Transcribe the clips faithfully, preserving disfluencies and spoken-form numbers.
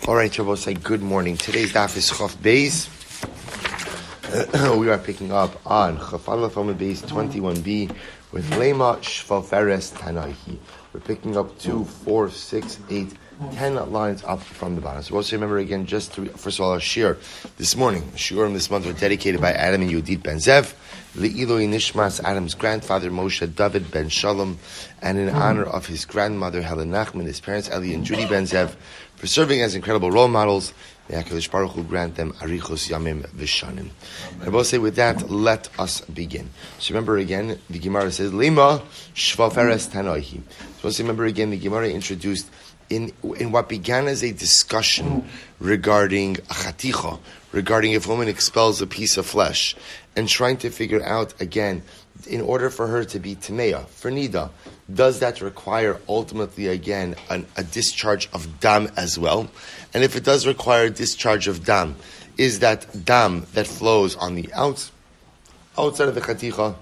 All right, Shabbos, say good morning. Today's daf is Chaf Beis. We are picking up on Chaf Aleph Amud Beis twenty-one b with Lema Shvaferes Tanaihi. We're picking up two, four, six, eight, ten lines up from the bottom. So also remember again, just to, first of all, our shir this morning, the shiurim this month are dedicated by Adam and Yudit Ben Zev, Le'iloi Nishmas, Adam's grandfather Moshe David Ben Shalom, and in honor of his grandmother Helen Nachman, his parents Eli and Judy Ben Zev, for serving as incredible role models. May HaKadosh Baruch Hu grant them arichos yamim v'shanim. And I will say with that, let us begin. So remember again, the Gemara says, Lema shvaferes tanoihi. So also remember again, the Gemara introduced in in what began as a discussion regarding a chaticha, regarding if a woman expels a piece of flesh, and trying to figure out again, in order for her to be tameya, for nida, does that require ultimately again an, a discharge of dam as well? And if it does require a discharge of dam, is that dam that flows on the outs, outside of the chaticha?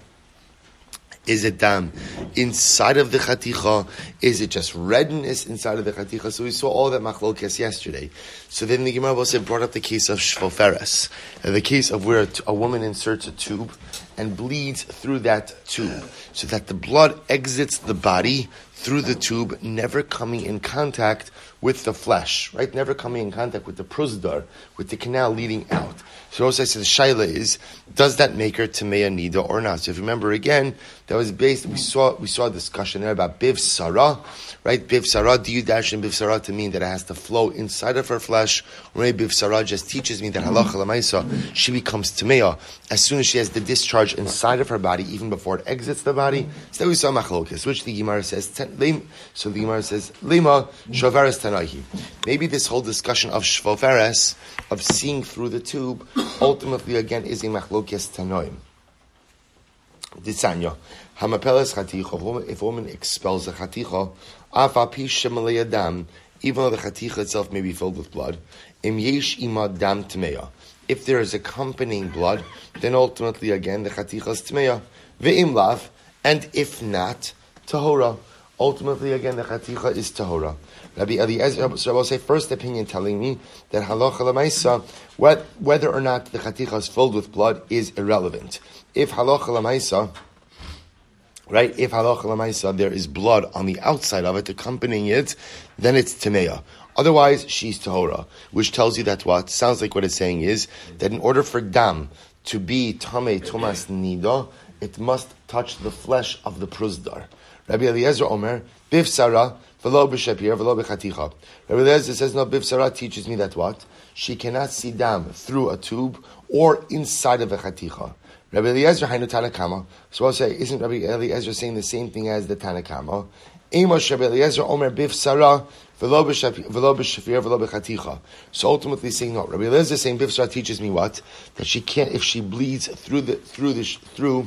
Is it dam inside of the chaticha? Is it just redness inside of the chaticha? So we saw all that machlokes yesterday. So then the Gemara also brought up the case of shvoferes, the case of where a, t- a woman inserts a tube and bleeds through that tube, so that the blood exits the body through the tube, never coming in contact with the flesh, right? Never coming in contact with the prosdar, with the canal leading out. So also I said the shaila is, does that make her tameya nida or not? So if you remember again, that was based, we saw we saw a discussion there about biv sarah, right? Biv sarah, do you dash in biv sarah to mean that it has to flow inside of her flesh? Or maybe biv sarah just teaches me that halacha lamaisa, she becomes tameya as soon as she has the discharge inside of her body, even before it exits the body. So that we saw machlokes, which the Gemara says, so the Gemara says, lema shvoferes tanaihi. Maybe this whole discussion of shvoferes, of seeing through the tube, ultimately again is a machlokes tanoim. Ditzanya, hamapeles chaticha. If a woman expels a chaticha, afa pi shemalei adam, even though the chaticha itself may be filled with blood, im yesh ima dam tmeya. If there is accompanying blood, then ultimately again the chaticha is tmeya. Ve'im lav, and if not, tahora. Ultimately again the chaticha is tahora. Rabbi Eliezer, so I will say first opinion telling me that halacha l'maisa, whether or not the chaticha is filled with blood is irrelevant. If halacha l'maisa, right, if halacha l'maisa there is blood on the outside of it accompanying it, then it's tameya. Otherwise, she's tahora, which tells you that what? Sounds like what it's saying is that in order for dam to be tamei tumas nida, it must touch the flesh of the prosdar. Rabbi Eliezer Omer, biv sarah, v'lo b'shapir, v'lo b'chaticha. Rabbi Eliezer says, no, biv sarah teaches me that what? She cannot see dam through a tube or inside of a chaticha. Rabbi Eliezer hainu Tanakama. So I'll say, isn't Rabbi Eliezer saying the same thing as the Tanakama? Amos Rabbi Eliezer Omer biv sarah, v'lo b'shapir, v'lo b'chaticha. So ultimately saying, no, Rabbi Eliezer is saying biv sarah teaches me what? That she can't, if she bleeds through the, through the, through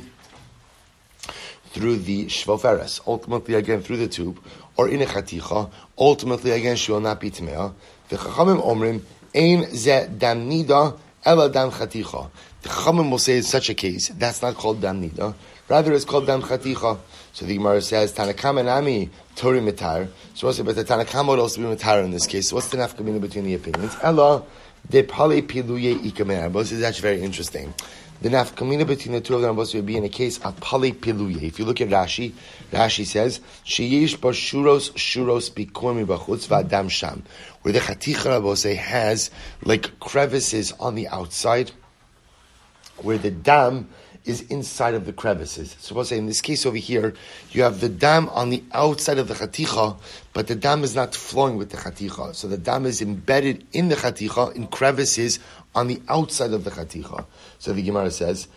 through the shvoferes, ultimately again through the tube, or in a chaticha, ultimately again she will not be tmeya. The chachamim omrim, ein ze dam nida, ela dam chaticha. The chachamim will say in such a case, that's not called dam nida, rather it's called dam chaticha. So the Gemara says, Tanakama nami tori mitar. So what's it, but the Tanakama would also be mitar in this case. So what's the nafkamina between the opinions? Ela de pali piluye ikamen. This is actually very interesting. The nafkamina between the two of them would be in a case of pali piluye. If you look at Rashi, Rashi says, sheyesh ba shuros shuros bikormi bachutz v'adam sham, where the chaticha rabose has like crevices on the outside, where the dam is inside of the crevices. So we'll say in this case over here, you have the dam on the outside of the chaticha, but the dam is not flowing with the chaticha. So the dam is embedded in the chaticha, in crevices on the outside of the chaticha. So the Gemara says,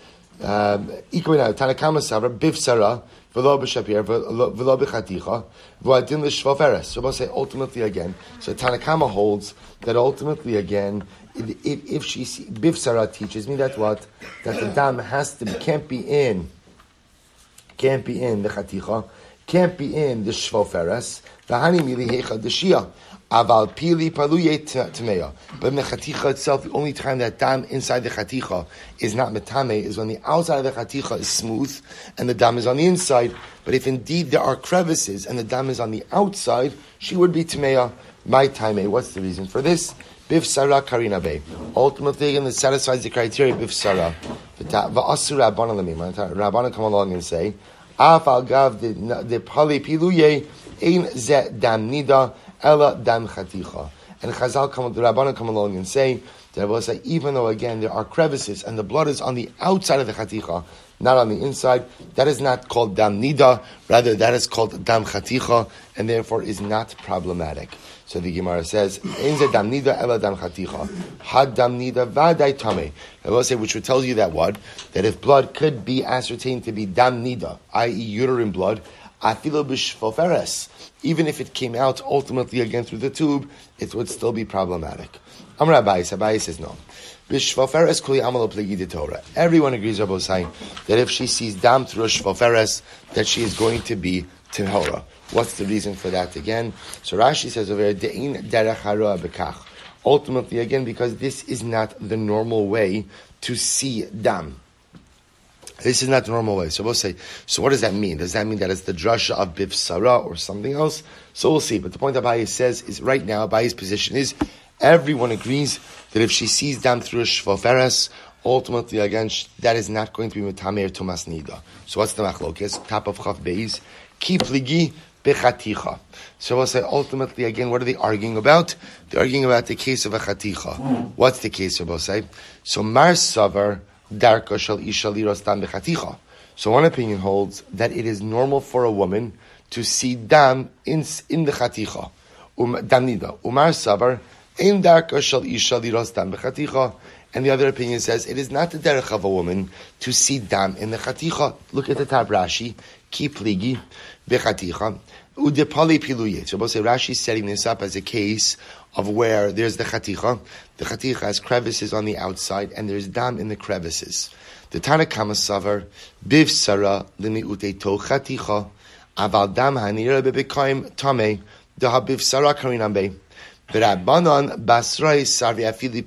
Tanakama Savra, Biv Sarah, V'lo b'shapir, v'lo b'chaticha, v'adin l'shvoferes. So we'll say ultimately again, so Tanakama holds that ultimately again, if, if she, Biv Sarah teaches me that what? That the dam has to be, can't be in, can't be in the chaticha, can't be in the shvoferes, v'hani milihecha d'shia. Aval pili paluye tameya. But in the chaticha itself, the only time that dam inside the chaticha is not metame is when the outside of the chaticha is smooth and the dam is on the inside. But if indeed there are crevices and the dam is on the outside, she would be tameya. My time, what's the reason for this? Bif Sarah Karina Bay. Ultimately, again, this satisfies the criteria Bif Sarah. V'asu Rabbana Lamim. Rabbana come along and say, Af al gav de pali piluye ein ze dam nida ela dam chaticha. And Chazal come, the Rabbana come along and say that will say even though again there are crevices and the blood is on the outside of the chaticha, not on the inside, that is not called dam nida. Rather, that is called dam chaticha, and therefore is not problematic. So the Gemara says, "Ein ze dam nida ela dam chaticha, had dam nida vaday tamei." I will say, which would tell you that what that if blood could be ascertained to be dam nida, that is, uterine blood, afilo b'shvoferes, even if it came out ultimately again through the tube, it would still be problematic. Amar Abayis, Abayis says no. B'shvoferes kuli amalo plegi Torah. Everyone agrees, Rabbi saying that if she sees dam through a shvoferes, that she is going to be tehora. What's the reason for that again? So Rashi says over here, de'in derech hara bekach. Ultimately, again, because this is not the normal way to see dam. This is not the normal way. So we'll say, so what does that mean? Does that mean that it's the drasha of Bif Sarah or something else? So we'll see. But the point Abaye says is right now, Abaye's position is everyone agrees that if she sees dam through a shvoferes, ultimately, again, that is not going to be metamer tumas nida. So what's the machlokes? Top of chaf beis, keep ligi bechaticha. So we'll say ultimately, again, what are they arguing about? They're arguing about the case of a chaticha. What's the case of we'll say? So Mar Savar Darka shal isha liros dam bechaticha. So one opinion holds that it is normal for a woman to see dam in in the chaticha. Um, dam nida. Umar Savar ein darka shal isha liros dam bechaticha. And the other opinion says it is not the derech of a woman to see dam in the chaticha. Look at the tab Rashi. Keep ligi bechaticha. Udepali piluye. So we'll say Rashi is setting this up as a case of where there's the chaticha. The chaticha has crevices on the outside and there's dam in the crevices. The Tanakama Savar, Biv Sarah, Limi Uteto Chaticha, Aval Dam Hanira Bebekaim Tame, Daha Biv Sarah Karinambe, Verabanan Basrai Sarvi Afili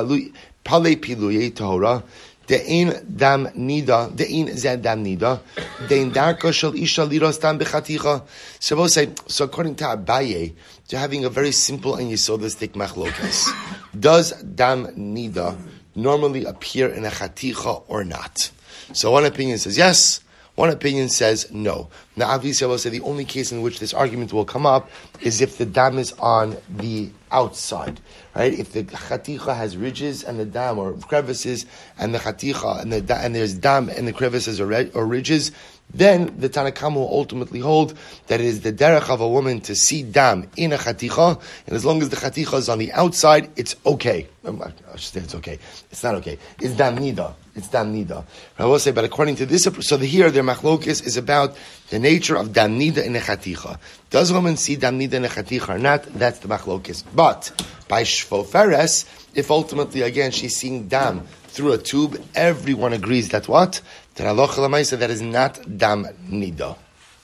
Pale Piluye Tahora, De'in Dam Nida, De'in Zed Dam Nida, De'in Darko Shal Isha Liros Dam Bechaticha. So we'll say, so according to Abaye, you're having a very simple and yesodistic machlokas. Does Dam Nida normally appear in a chaticha or not? So one opinion says yes, one opinion says no. Now obviously I will say the only case in which this argument will come up is if the dam is on the outside, right? If the chaticha has ridges and the dam or crevices and the chaticha and the and there's dam and the crevices or, or ridges, then the Tanakam will ultimately hold that it is the derech of a woman to see dam in a chaticha, and as long as the chaticha is on the outside, it's okay. I should say it's okay. It's not okay. It's dam nida. It's dam nida. I will say, but according to this, so the, here their machlokis is about the nature of dam nida in a chaticha. Does a woman see dam nida in a chaticha or not? That's the machlokis. But by shvoferes, if ultimately again she's seeing dam through a tube, everyone agrees that what? That halacha l'maisa, that is not dam nida.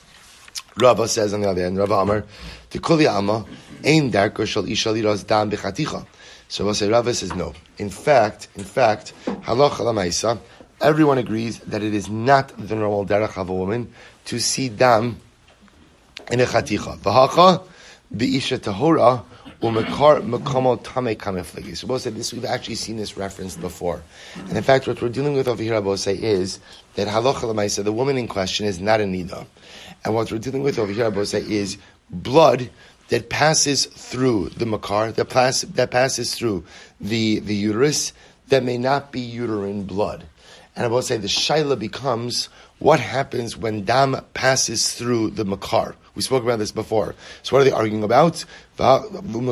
Rava says on the other hand, Rava Amar, the kuli amma ein darko shal isha liros dam bechaticha. So we'll say Rava says no. In fact, in fact, halacha l'maisa, everyone agrees that it is not the normal derech of a woman to see dam in a chaticha. V'hacha b'isha tahora. So we'll say this, we've actually seen this referenced before. And in fact, what we're dealing with over here, I will say, is that halacha l'maisa, the woman in question is not a nida. And what we're dealing with over here, I will say, is blood that passes through the makar, that, pass, that passes through the, the uterus, that may not be uterine blood. And I will say the shaila becomes, what happens when dam passes through the makar? We spoke about this before. So what are they arguing about? The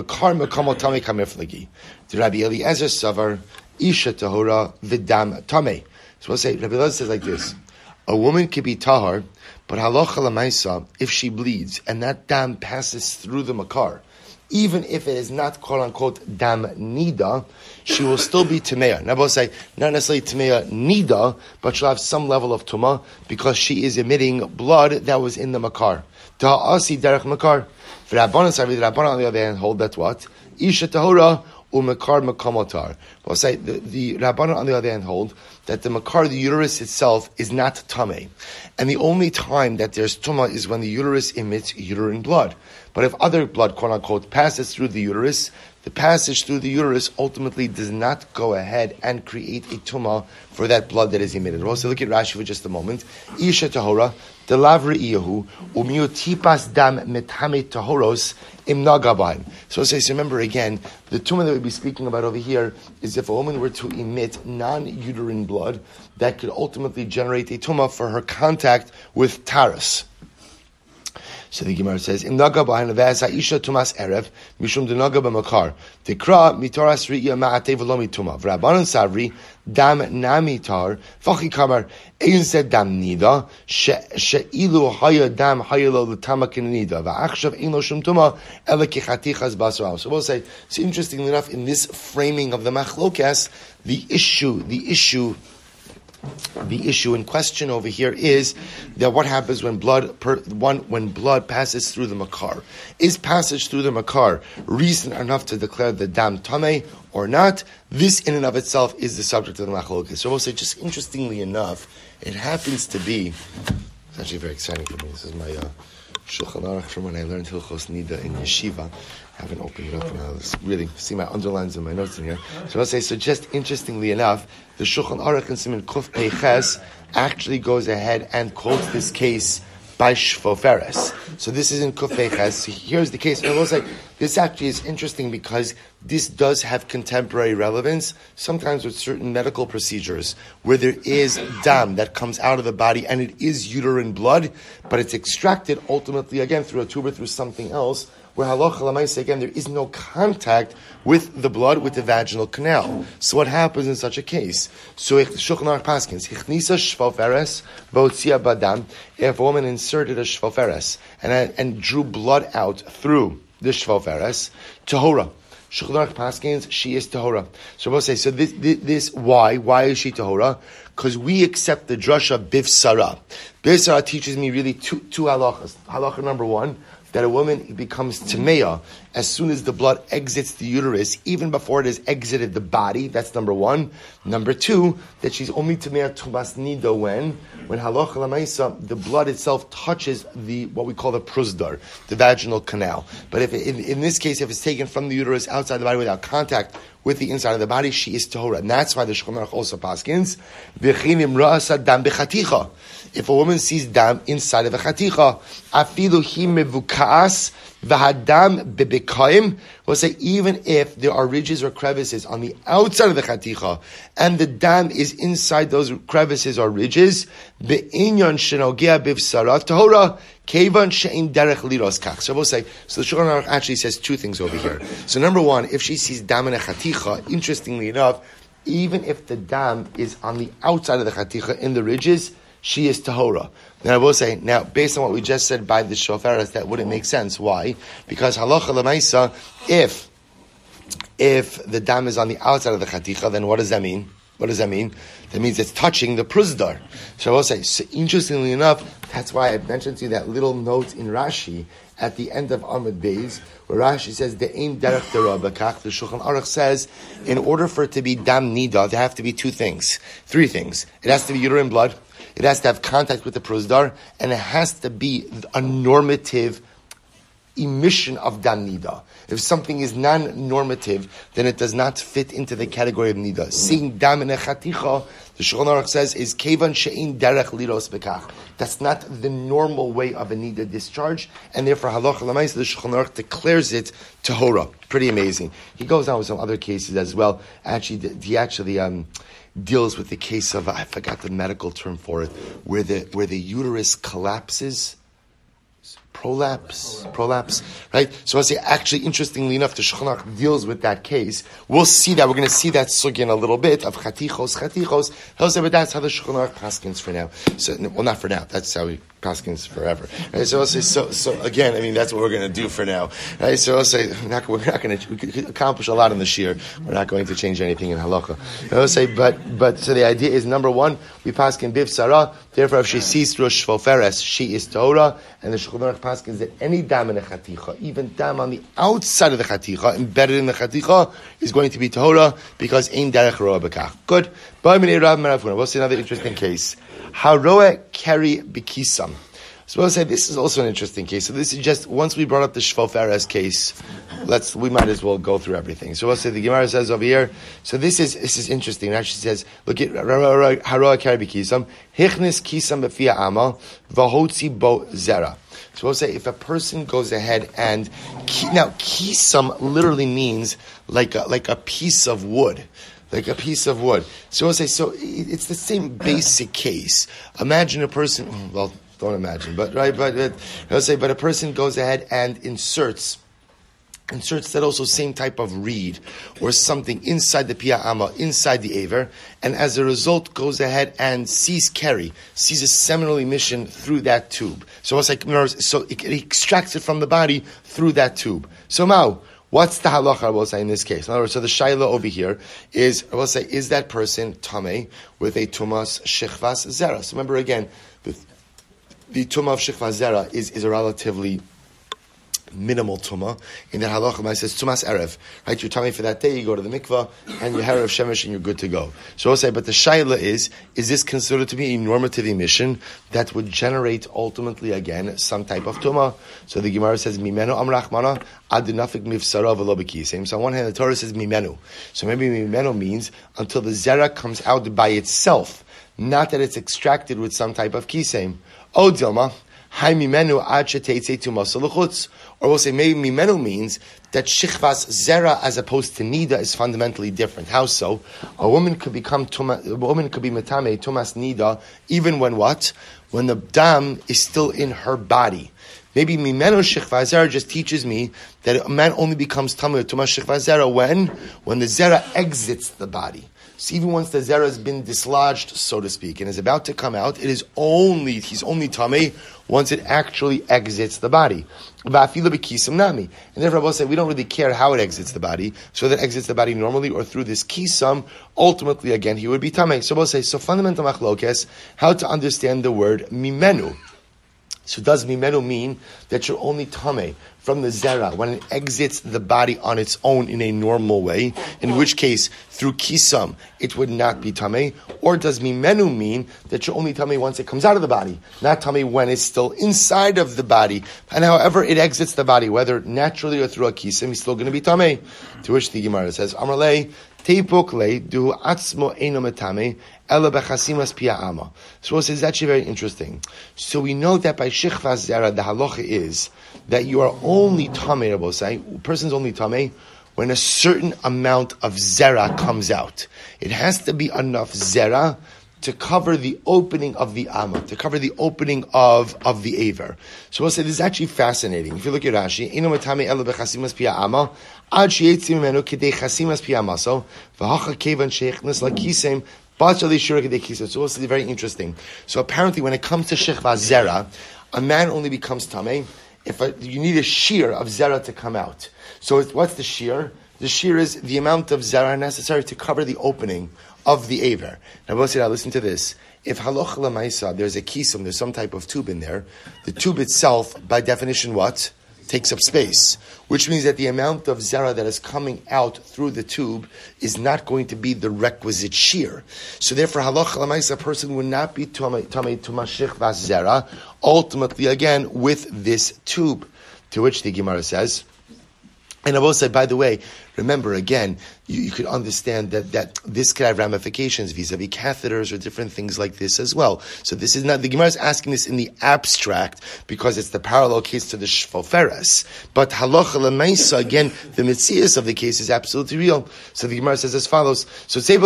Rabbi Eliezer Savar, Isha Tahora, Vidam Tame. So we'll say, Rabbi Eliezer says like this, a woman could be tahar, but halacha l'maisa, if she bleeds, and that dam passes through the makar, even if it is not quote-unquote dam nida, she will still be tameya. Now we'll say, not necessarily tameya nida, but she'll have some level of tumah, because she is emitting blood that was in the makar. Ta'asi derech makar. For Rabbanan, the Rabbanan on the other hand hold that what? Isha tahora u'mekar mekamotar. We'll say the, the Rabbanan on the other hand hold that the makar, the uterus itself, is not tameh, and the only time that there's tumah is when the uterus emits uterine blood. But if other blood, quote unquote, passes through the uterus, the passage through the uterus ultimately does not go ahead and create a tumah for that blood that is emitted. We'll also look at Rashi for just a moment. Isha tahora, the lavri iyahu, umiu tipas dam metame tahoros im nagabaim. So it says, remember again, the tumah that we'll be speaking about over here is if a woman were to emit non-uterine blood, that could ultimately generate a tumah for her contact with taras. So the Gemara says, "Im naga b'hayin v'asa isha tumas erev mishum denaga b'makar tikra mitaras riya ma'atei v'lo mituma v'rabbanan savri dam namitar v'chi kamar ein said dam nida she'ilu haya dam haya lo l'tama kinida v'achshav ein lo shum tuma ela kichatichas basar." So we'll say, so interestingly enough, in this framing of the machlokas, the issue, the issue. The issue in question over here is that what happens when blood per, one when blood passes through the makar. Is passage through the makar reason enough to declare the dam tameh or not? This in and of itself is the subject of the machlokas. So we'll say, just interestingly enough, it happens to be, it's actually very exciting for me. This is my uh, Shulchan Aruch from when I learned Hilchos Nida in Yeshiva. I haven't opened it up and I'll really see my underlines and my notes in here. So I'll say, so just interestingly enough, the Shulchan Aruch in Siman Kuf Pei Ches actually goes ahead and quotes this case by Shvoferes. So this is in Kuf Pei Ches. So here's the case. And I will say, this actually is interesting because this does have contemporary relevance, sometimes with certain medical procedures, where there is dam that comes out of the body and it is uterine blood, but it's extracted ultimately, again, through a tube or through something else, where halacha l'maaseh, again, there is no contact with the blood, with the vaginal canal. So what happens in such a case? So Shulchan Aruch paskins, hichnisa shvoferes v'otzia badam, if a woman inserted a shvoferes and, and drew blood out through the shvoferes, tahora. Shulchan Aruch paskins, she is tahora. So we'll say, so this, this, this, why? Why is she tahora? Because we accept the drasha bivsara. Bivsara teaches me really two, two halachas. Halacha number one, that a woman becomes tameya as soon as the blood exits the uterus, even before it has exited the body. That's number one. Number two, that she's only tameya tumas nida when, when halacha l'maisa, the blood itself touches the what we call the prusdar, the vaginal canal. But if it, in, in this case, if it's taken from the uterus outside the body without contact with the inside of the body, she is tahora. And that's why the Shulchan Aruch also paskins, v'chinim ra'asa dam b'chaticha. If a woman sees dam inside of a chaticha, afilu hi mevukas v'hadam bebekaim, we'll say even if there are ridges or crevices on the outside of the chaticha, and the dam is inside those crevices or ridges, be'inyan shenogea bivsara tahora, kevan she'in derech liros kach. So we'll say, so the Shulchan Aruch actually says two things over here. So number one, if she sees dam in a chaticha, interestingly enough, even if the dam is on the outside of the chaticha in the ridges, she is tahora. Now I will say, now based on what we just said by the shofaras, that wouldn't make sense. Why? Because halacha l'maisa, if if the dam is on the outside of the chaticha, then what does that mean? What does that mean? That means it's touching the prusdar. So I will say, so interestingly enough, that's why I mentioned to you that little note in Rashi at the end of Amud Beis, where Rashi says, the aim derech derabakach, the Shulchan Aruch says, in order for it to be dam nida, there have to be two things, three things. It has to be uterine blood, it has to have contact with the prusdar, and it has to be a normative emission of dam nida. If something is non-normative, then it does not fit into the category of nida. Seeing dam in a chaticha, the Shulchan Aruch says, is kevan she'in derech liros bekach. That's not the normal way of a nida discharge, and therefore halacha l'maisa, the Shulchan Aruch declares it tahora. Pretty amazing. He goes on with some other cases as well. Actually, he actually um, deals with the case of, I forgot the medical term for it, where the where the uterus collapses. Prolapse, prolapse, right? So I say, actually, interestingly enough, the Shulchan Aruch deals with that case. We'll see that. We're going to see that sugya in a little bit of chatichos, chatichos. He'll say, but that's how the Shulchan Aruch paskins for now. So, well, not for now. That's how he paskins forever. Right? So I'll say, so, so again, I mean, that's what we're going to do for now. Right? So I'll say, we're not, we're not going to we could accomplish a lot in the shir. We're not going to change anything in halacha. I'll say, but, but, so the idea is, number one, we paskin biv sarah. Therefore, if she sees through a shvoferes, she is Torah, and the Shulchan Aruch paskins that any dam in a chaticha, even dam on the outside of the chaticha, embedded in the chaticha, is going to be tahora because ein derech roa bekach. Good. We'll see another interesting case. Haroa keri bikisam. So we'll say this is also an interesting case. So this is just, once we brought up the Shvov Erez case, let's, we might as well go through everything. So we'll say the Gemara says over here, so this is, this is interesting. It actually says, look at Haroa Kari B'Kisam, Hichnis Kisam B'Fia Ama, Vahotzi Bo Zera. So we'll say if a person goes ahead and, now Kisam literally means like a, like a piece of wood. Like a piece of wood. So we'll say, so it's the same basic case. Imagine a person, well, don't imagine, but right, but, but I'll say, but a person goes ahead and inserts, inserts that also same type of reed or something inside the Pia Amma, inside the Aver, and as a result goes ahead and sees Keri, sees a seminal emission through that tube. So it's like, so it, it extracts it from the body through that tube. So Mao, what's the halacha, I will say, in this case? In other words, so the shaila over here is, I will say, is that person tamei with a tumas shechvas zera? So remember again, the The tumah of shechvas zera is, is a relatively minimal tumah. In that halacha, it says tumas erev. Right, you're tummy for that day. You go to the mikvah and you erev shemesh and you're good to go. So I'll say, but the shaila is: is this considered to be a normative emission that would generate ultimately again some type of tumah? So the Gemara says mimenu amrachmana adinafik mivsara v'lo b'kisem. So on one hand, the Torah says mimenu. So maybe mimenu means until the zera comes out by itself, not that it's extracted with some type of kisem. Oh, Dilma, hai mimenu ad sheteitze tumas l'chutz. Or we'll say maybe mimenu means that shichvas zera as opposed to nida is fundamentally different. How so? A woman could become tuma, a woman could be metame tumas nida even when what? When the dam is still in her body. Maybe mimenu shichvas zera just teaches me that a man only becomes tamei tumas shichvas zera when when the zera exits the body. So even once the zera has been dislodged, so to speak, and is about to come out, it is only, he's only tamei once it actually exits the body. And therefore, Rabbi said, we don't really care how it exits the body, so that it exits the body normally or through this kisam, ultimately, again, he would be tamei. So we'll say, so fundamental machlokes, how to understand the word mimenu. So does mimenu mean that you're only tamei from the zera when it exits the body on its own in a normal way, in which case, through kisam, it would not be tamei? Or does mimenu mean that you're only tamei once it comes out of the body, not tamei when it's still inside of the body? And however it exits the body, whether naturally or through a kisam, he's still going to be tamei. To which the Gemara says, Amarle, teipokle, du atzmo eino metame, ela bechasimas pia ama. So it's actually very interesting. So we know that by shichvas zera, the halacha is that you are only tamei, Rabbi say, a person's only tamei when a certain amount of zera comes out. It has to be enough zera to cover the opening of the amma, to cover the opening of, of the aver. So we'll say this is actually fascinating. If you look at Rashi, ino metame ela bechasimas pia ama, ad sheyetzi mimenu kidei chasimas pia maso, v'hacha kevan sheichnas lakisem, so it's very interesting. So apparently when it comes to shechva zera, a man only becomes tamei if a, you need a shear of zera to come out. So it's, what's the shear? The shear is the amount of zera necessary to cover the opening of the aver. Now we'll say, now listen to this. If haloch lamaisa, there's a kisum, there's some type of tube in there, the tube itself, by definition, what? Takes up space, which means that the amount of zera that is coming out through the tube is not going to be the requisite shear. So therefore, halacha l'maisa, a person would not be tamei tumashich vas zera, ultimately again with this tube. To which the Gemara says, and I will say, by the way, remember again, you, you could understand that, that this could have ramifications vis-a-vis catheters or different things like this as well. So this is not, the Gemara is asking this in the abstract because it's the parallel case to the Shfoferes. But halacha l'maisa, again, the mitzias of the case is absolutely real. So the Gemara says as follows. So so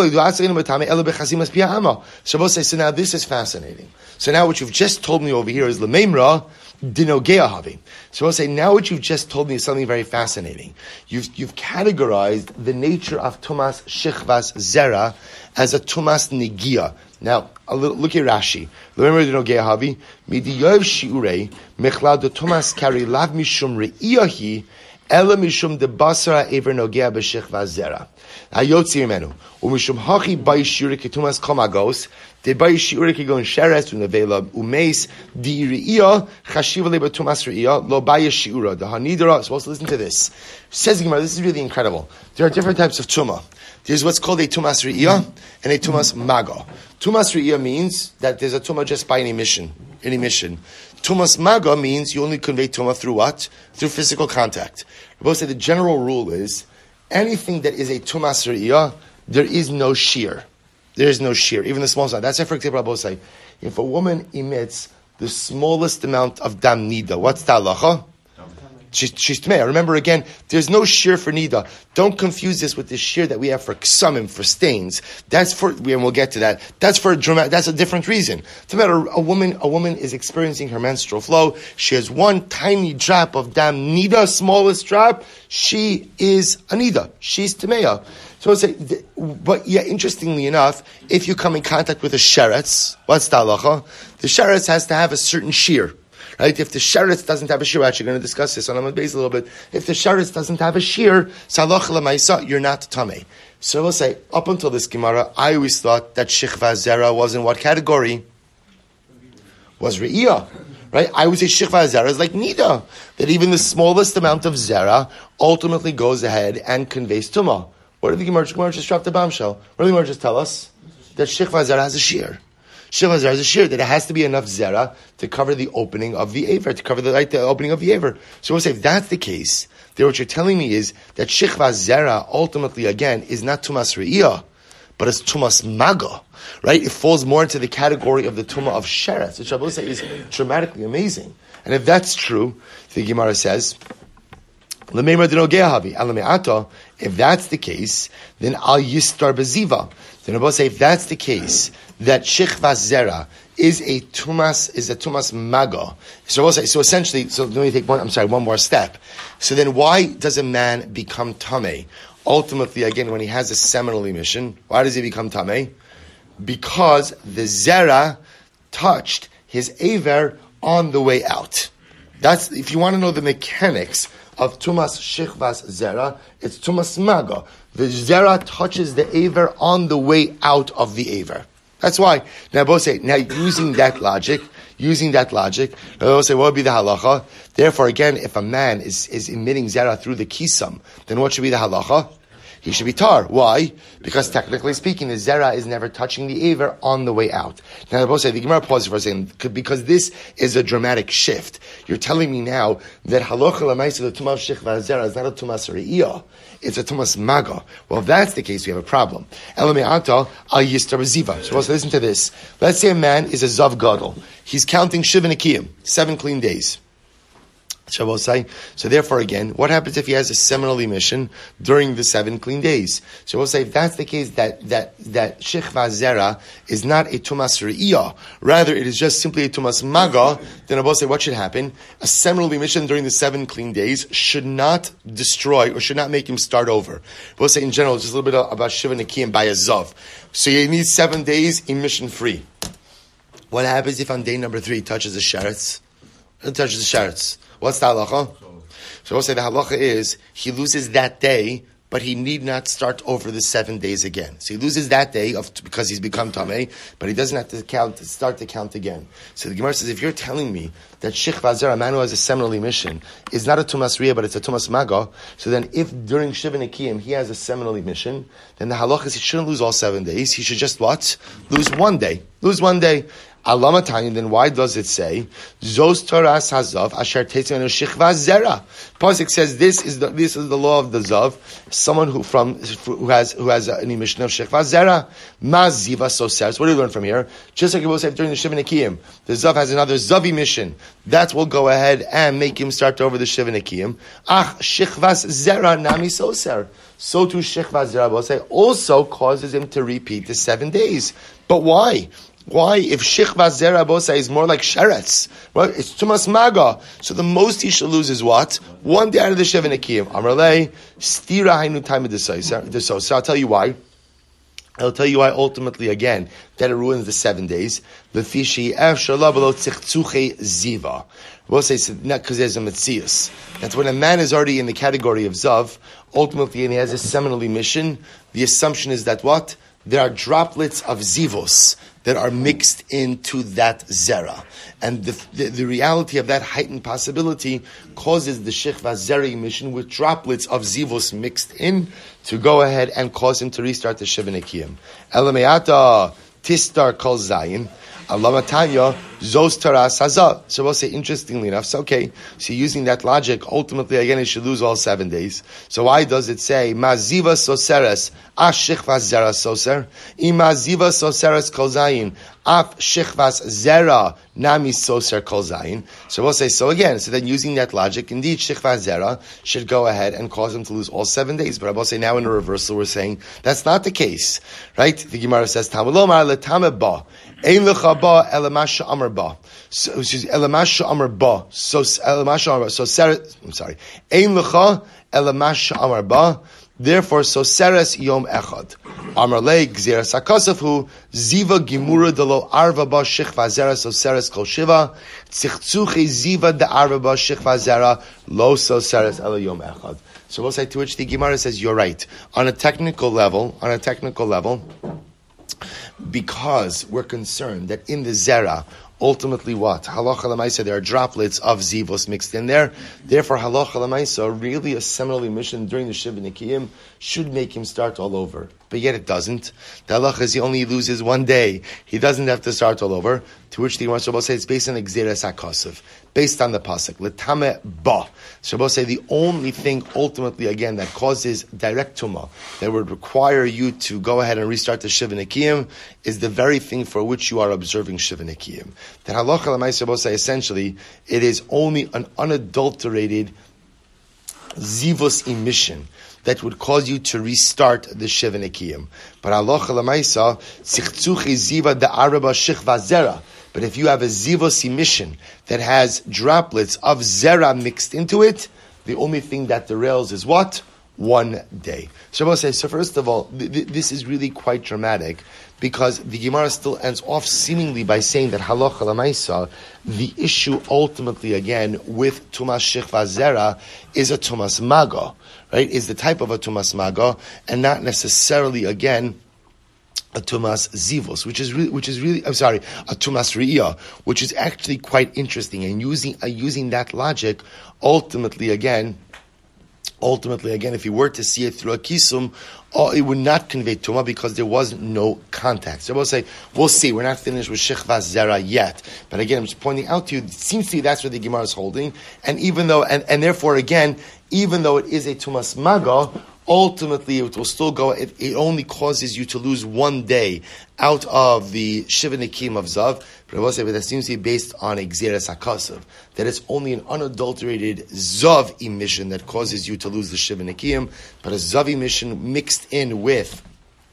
now this is fascinating. So now what you've just told me over here is l'meimra dinogea havi. So I'll say now what you've just told me is something very fascinating. You've you've categorized the nature of tumas shichvas zera as a tumas negia. Now, a little, look at Rashi. Remember dinogea havi midiyov shiurei mechlad tumas kari lav mishum reiyahi Ela mishum de basara ever nogea b'shechva zera. Hayotzi imenu. Umishum hachi bayishuri ketumas komagos. De bayishuri kigon sheres unavela umeis di riya chashiva leba tumas riya lo bayishura. The hanidra. Supposed to listen to this. Says Gemara, this is really incredible. There are different types of tuma. There's what's called a tumas riya and a tumas maga. Tumas riya means that there's a tuma just by an emission. An emission. Tumas maga means you only convey tuma through what? Through physical contact. Rabbi say the general rule is anything that is a tumas riya, there is no shear. There is no shear, even the smallest amount. That's why, for example, Rabbi say, if a woman emits the smallest amount of dam nida, what's the halacha? She's, she's tmei. Remember again, there's no shear for nida. Don't confuse this with the shear that we have for ksumim, for stains. That's for, and we'll get to that. That's for a dramatic, that's a different reason. To matter, a woman, a woman is experiencing her menstrual flow. She has one tiny drop of dam nida, smallest drop. She is a nida. She's tmei. So say, but yeah, interestingly enough, if you come in contact with a sheretz, what's the halacha? The sheretz has to have a certain shear. Right? If the sheretz doesn't have a shear, we're actually going to discuss this on Amud Beis a little bit. If the sheretz doesn't have a shear, salach l'maisa, you're not tamei. So we'll say, up until this Gemara, I always thought that shichva zera was in what category? Was re'iyah. Right? I would say shichva zera is like nida. That even the smallest amount of zera ultimately goes ahead and conveys tumah. What did the Gemara, Gemara just drop the bombshell? What did the Gemara just tell us? That shichva zera has a shear. Shichva zera has a shear, that it has to be enough zera to cover the opening of the aver, to cover the, like, the opening of the aver. So we'll say, if that's the case, then what you're telling me is that shichva zera ultimately, again, is not tumas re'iyah, but it's tumas maga, right? It falls more into the category of the tumah of sheretz, which I will say is dramatically amazing. And if that's true, the Gemara says, if that's the case, then al yistar beziva. Then Rabbi say, if that's the case, that shichva zera is a tumas is a tumas maga. So Rabbi say, so essentially, so let me take one. I'm sorry, one more step. So then, why does a man become tamei? Ultimately, again, when he has a seminal emission, why does he become tamei? Because the zera touched his aver on the way out. That's if you want to know the mechanics of tumas shichvas zera, it's tumas maga. The zera touches the aver on the way out of the aver. That's why. Now, both say, now using that logic, using that logic, both say, what would be the halacha? Therefore, again, if a man is, is emitting zera through the kisam, then what should be the halacha? He should be tar. Why? Because technically speaking, the zera is never touching the aver on the way out. Now, I both say, the Gemara pauses for a second, because this is a dramatic shift. You're telling me now that halacha l'maisa, the tumah shichva zera, is not a tumas re'iyah. It's a tumas maga. Well, if that's the case, we have a problem. Elame'ata al yistar ziva. So let's listen to this. Let's say a man is a zav gadol. He's counting shiva nekiyim, seven clean days. Shabbosai. So therefore, again, what happens if he has a seminal emission during the seven clean days? So we'll say if that's the case, that that that shichva zera is not a tumas re'iyah, rather it is just simply a tumas maga. Then I will say what should happen? A seminal emission during the seven clean days should not destroy or should not make him start over. We'll say in general just a little bit about shiva nekiyim by a zav. So you need seven days emission free. What happens if on day number three he touches the sheretz? It touches the sheretz. What's the halacha? So we'll say the halacha is he loses that day, but he need not start over the seven days again. So he loses that day of because he's become tamei, but he doesn't have to count start to count again. So the Gemara says, if you're telling me that shichva zera, a man who has a seminal emission, is not a tumas riyah, but it's a tumas maga, so then if during shiva nekiyim he has a seminal emission, then the halacha is he shouldn't lose all seven days. He should just what? Lose one day. Lose one day. Alamatani, then why does it say Zos Toras Hazav Asher Tetzenu Shichva Zera? Pasuk says this is the this is the law of the Zav, someone who from who has who has an emission of Shichva Zera. Ma Ziva so says. What do we learn from here? Just like we will say during the Shiva Nekiyim, the Zav has another Zav emission. That will go ahead and make him start over the Shiva Nekiyim. Ach Shichvas Zera Nami Soser. So too Shichva Zera will say also causes him to repeat the seven days. But why? Why? If shichva zera bosa is more like sheretz, right? It's tumas maga. So the most he should lose is what? One day out of the shiva nekiyim. Amrlei stira hainu time of the sosa. So I'll tell you why. I'll tell you why ultimately again that it ruins the seven days. The fishi ziva. We'll say not because there's a metzius. That's when a man is already in the category of zav, ultimately, and he has a seminal emission. The assumption is that what? There are droplets of zivos that are mixed into that zera. And the, the, the reality of that heightened possibility causes the shechva zera emission with droplets of zivos mixed in to go ahead and cause him to restart the Shiva Nekiyim. Elameata tistar kol zayin. Alamatanya zos taras hazah. So we'll say, interestingly enough, so okay, so using that logic, ultimately again he should lose all seven days. So why does it say maziva soseres ash shechvas zera soser? Imaziva soseres kol zayin af shechvas zera nami soser kol zayin. So we'll say, so again, so then using that logic, indeed shechvas zera should go ahead and cause him to lose all seven days. But I will say now in a reversal, we're saying that's not the case, right? The Gemara says tamalomar letameh. Ein lecha ba elamasha amar ba. So elamasha amar ba. So elamasha amar ba. So seres. I'm sorry. Ein lecha elamasha amar ba. Therefore, so seres yom echad. Amar le gzeres hakasafu ziva gimura delo arva ba shechva zera so seres kol shiva tzichtzuche ziva de arva ba shechva zera lo so seres ela yom echad. So we'll say to which the Gemara says you're right on a technical level. On a technical level. Because we're concerned that in the zera, ultimately what? Halacha l'maisa, there are droplets of zivos mixed in there. Therefore, halacha l'maisa, really a seminal emission during the Shiva Nekiyim should make him start all over. But yet it doesn't. The halacha is he only loses one day. He doesn't have to start all over. To which the Gemara Shabbos say it's based on Gzeres HaKosav. Based on the pasuk. L'tameh ba. Shabbos say the only thing ultimately again that causes direct tumah, that would require you to go ahead and restart the Shiva Nekiyim, is the very thing for which you are observing Shiva Nekiyim. That halacha l'may Shabbos say essentially it is only an unadulterated zivos emission that would cause you to restart the Shiva Nekiyim. But halacha l'maisa tzichtzuche ziva de araba shechva zera. But if you have a zivos emission that has droplets of zera mixed into it, the only thing that derails is what? One day. Shabbos says, so first of all, th- th- this is really quite dramatic because the Gemara still ends off seemingly by saying that halacha l'maisa, the issue ultimately again with tumas shechva zera is a tumas maga, right? Is the type of a tumas maga and not necessarily again a tumas zivos, which is really, which is really, I'm sorry, a tumas riyah, which is actually quite interesting. And using uh, using that logic, ultimately again, ultimately again, if you were to see it through a kisum, oh, it would not convey tumah because there was no contact. So we'll say, we'll see. We're not finished with shechvas zera yet, but again, I'm just pointing out to you. It seems to me that's where the Gemara is holding, and even though, and, and therefore again, even though it is a tumas maga, ultimately, it will still go, it, it only causes you to lose one day out of the Shiva Nekim of Zav. But I will say, but that seems to be based on a Gzeres HaKosav. That it's only an unadulterated Zav emission that causes you to lose the Shiva Nekim. But a Zav emission mixed in with,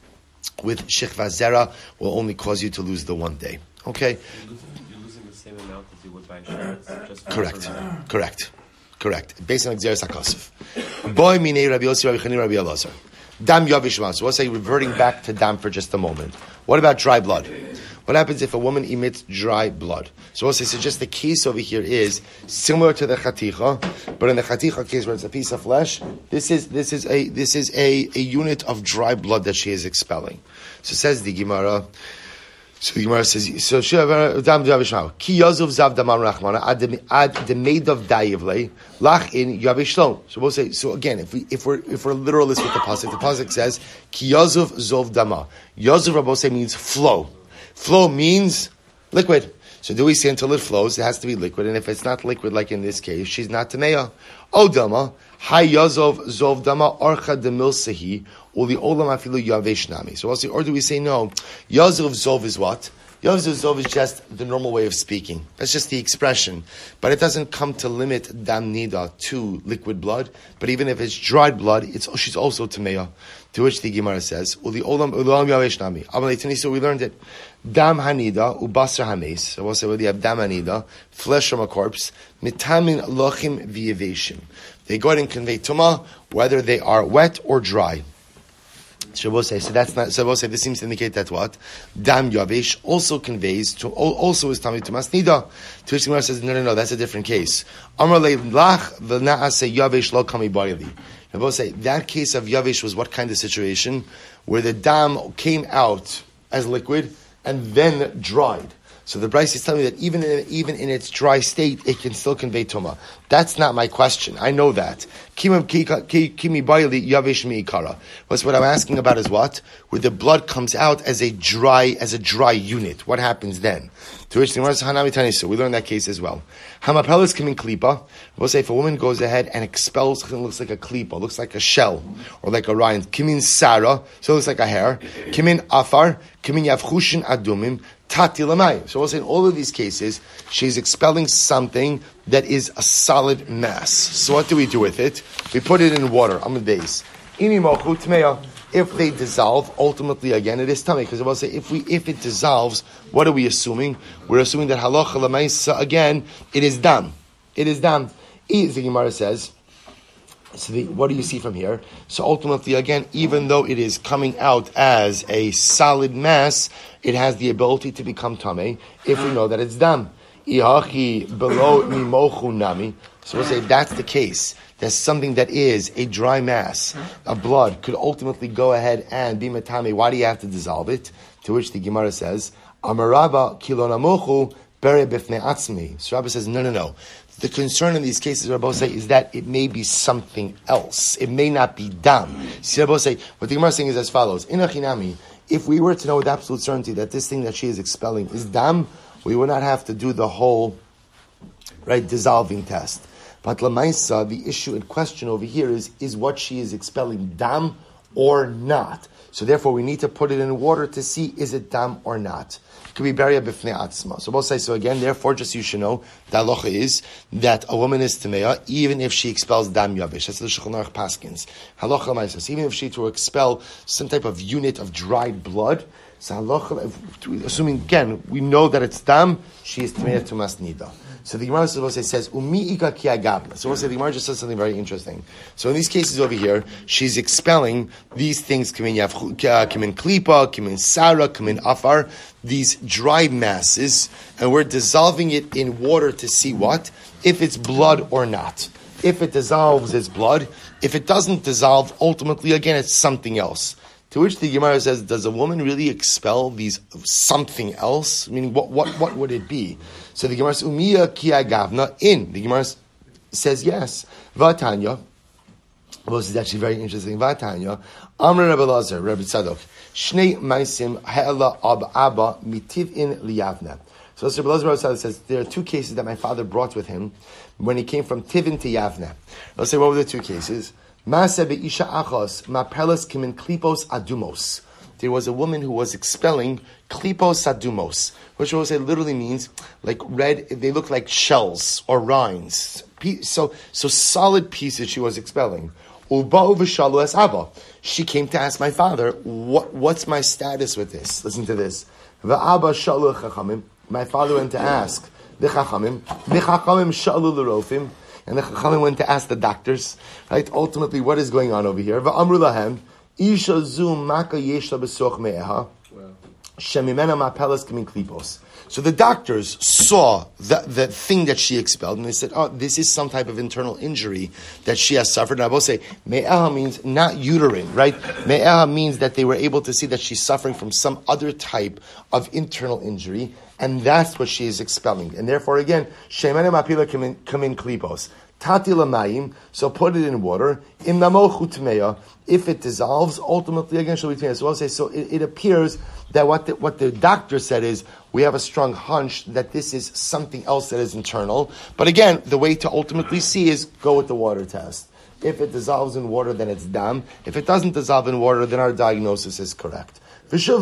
with Shechva Zera will only cause you to lose the one day. Okay? You're losing, you're losing the same amount as you would by insurance? Just Correct. Correct. Correct. Based on Gzeres HaKosav. Boy minei Rabbi Yossi, Rabbi Chanina, Rabbi Elazar. Dam yavishman. So we'll say reverting back to dam for just a moment. What about dry blood? What happens if a woman emits dry blood? So we'll say, so just the case over here is similar to the chaticha, but in the chaticha case where it's a piece of flesh, this is this is a this is a, a unit of dry blood that she is expelling. So says the Gemara. So the Gemara says, so dam yavishman. Ki yazov zav damam rachmana ad ad demeidav dayivle lach in yavishlon. So we'll say, so again, if we if we're if we're literalist with the pasuk, the pasuk says ki yazov zov dama. Yazov Rabose means flow. Flow means liquid. So do we say until it flows, it has to be liquid, and if it's not liquid, like in this case, she's not tameya. O dama, hay yazov zov dama archa demil sehi uli olam afilu yavesh nami. So also, or do we say no? Yazov zov is what? Yazov zov is just the normal way of speaking. That's just the expression, but it doesn't come to limit dam nida to liquid blood. But even if it's dried blood, it's she's also tameya. To which the Gemara says, "Uli olam olam yavesh nami." So we learned it. Dam hanida ubasar hames. So we'll say whether you have dam hanida, flesh from a corpse, mitamin lochim v'yeveshim. They go ahead and convey tumah whether they are wet or dry. Shabbos say, so that's not, Shabbos say, this seems to indicate that what? Dam Yavish also conveys to, also is Tamei Tumas Nida. To which the Gemara says, no, no, no, that's a different case. Amar le'lach v'na'aseh Yavish lo kami barili. Shabbos say, that case of Yavish was what kind of situation? Where the dam came out as liquid and then dried. So the Bryce is telling me that even in, even in its dry state, it can still convey Tumah. That's not my question. I know that. Kimi bayili yavish mi'ikara. What I'm asking about is what? Where the blood comes out as a dry, as a dry unit. What happens then? To which the Gemara says, Hanami Tanisu. We learned that case as well. Hamapelas kimin klipa. We'll say if a woman goes ahead and expels something that looks like a klipa, looks like a shell, or like a rind. Kimin sara, so it looks like a hair. Kimin afar, kimin yavchushin adumim. Tati lamai. So we'll say in all of these cases, she's expelling something that is a solid mass. So what do we do with it? We put it in water. I'm a base. If they dissolve, ultimately again it is tummy. Because we'll say if we if it dissolves, what are we assuming? We're assuming that halacha lamaisa again, it is dam. It is dam. The Gemara says. So the, what do you see from here? So ultimately, again, even though it is coming out as a solid mass, it has the ability to become tamei if we know that it's dam. Ihachi below mimochu nami. So we'll say if that's the case, there's something that is a dry mass of blood could ultimately go ahead and be matame. Why do you have to dissolve it? To which the Gemara says, Amaraba kilonamochu bere bifnei atzmi. So Rabbi says, no, no, no. The concern in these cases, Rabbi say, is that it may be something else. It may not be dam. See, Rabbi say, what the Gemara is saying is as follows. In Achinami, if we were to know with absolute certainty that this thing that she is expelling is dam, we would not have to do the whole, right, dissolving test. But Lamaisa, the issue in question over here is, is what she is expelling dam or not. So therefore, we need to put it in water to see, is it dam or not. It could be buried b'fnei atzma. So we'll say, so again, therefore, just so you should know, the halacha is that a woman is tameya, even if she expels dam yavish. That's the Shulchan Aruch Paskins. Halacha l'maisa. So even if she were to expel some type of unit of dried blood, so halacha, assuming, again, we know that it's dam, she is tameya tumas nida. So the Gemara says, Umi ika ki agabna. So we'll say the Gemara just says something very interesting. So in these cases over here, she's expelling these things, kimin klipa, kimin sara, kimin afar, these dry masses, and we're dissolving it in water to see what? If it's blood or not. If it dissolves, it's blood. If it doesn't dissolve, ultimately, again, it's something else. To which the Gemara says, does a woman really expel these something else? Meaning, what what what would it be? So the Gemara says, Umiya ki agavna in. The Gemara says yes. Vatanya. Well, this is actually very interesting. Vatanya. Amr Rebbe Lazar, Rebbe Tzadok. Shnei maisim ha'ela ab abba mitiv'in liyavna. So Rebbe Lazar says, there are two cases that my father brought with him when he came from Tivin to Yavna. Let's say, what were the two cases? There was a woman who was expelling klipos adumos, which will say literally means like red. They look like shells or rinds. So, so solid pieces she was expelling. She came to ask my father, what, what's my status with this? Listen to this. My father went to ask the chachamim. The chachamim shalu l'rofim. And the Chachamim went to ask the doctors, right? Ultimately, what is going on over here? Va'amru lahem, isha zu maka yeshla besoch me'eha, shemimena ma'pelas kimin klipos. So the doctors saw the, the thing that she expelled, and they said, oh, this is some type of internal injury that she has suffered. And I will say, me'eha means not uterine, right? Me'eha means that they were able to see that she's suffering from some other type of internal injury, and that's what she is expelling. And therefore, again, shemene mapila kamin klipos. Tati lamayim, so put it in water. Im namochu tmeya. If it dissolves, ultimately, again, shall be tmeya. So I'll say, so it, it appears that what the, what the doctor said is, we have a strong hunch that this is something else that is internal. But again, the way to ultimately see is go with the water test. If it dissolves in water, then it's dam. If it doesn't dissolve in water, then our diagnosis is correct. There was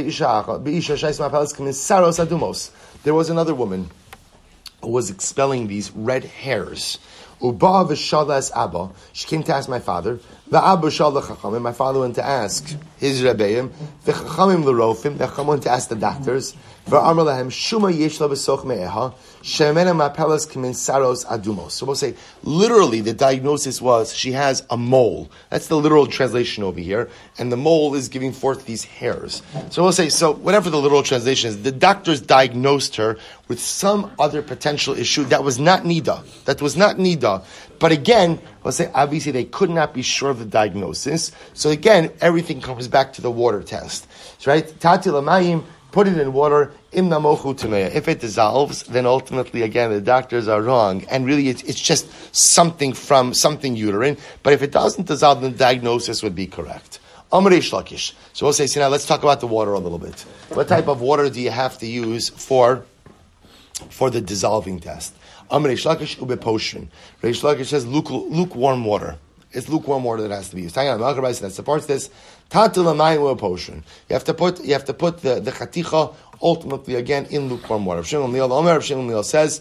another woman who was expelling these red hairs. She came to ask my father, V'Abba shal l'chachamim. My father went to ask his rebbeim. V'chachamim l'rofim. The chacham went to ask the doctors. V'amar lahem shuma yesh la b'soch me'eha shemena mapelas kimin saros adumos. So we'll say literally the diagnosis was she has a mole. That's the literal translation over here, and the mole is giving forth these hairs. So we'll say so. Whatever the literal translation is, the doctors diagnosed her with some other potential issue that was not nida. That was not nida. But again, we'll say obviously they could not be sure of the diagnosis. So again, everything comes back to the water test. So, right? Tati l'amayim. Put it in water. Im namochu tameya. If it dissolves, then ultimately, again, the doctors are wrong, and really, it's, it's just something from something uterine. But if it doesn't dissolve, then the diagnosis would be correct. Amrei Shlakish. So we'll say, so now let's talk about the water a little bit. What type of water do you have to use for for the dissolving test? Amrei Shlakish ube poshrin. Reish Lakish says lukewarm water. It's lukewarm water that has to be used. That supports this. You have to put you have to put the, the chaticha ultimately again in lukewarm water. Rav Shimon Gamliel says,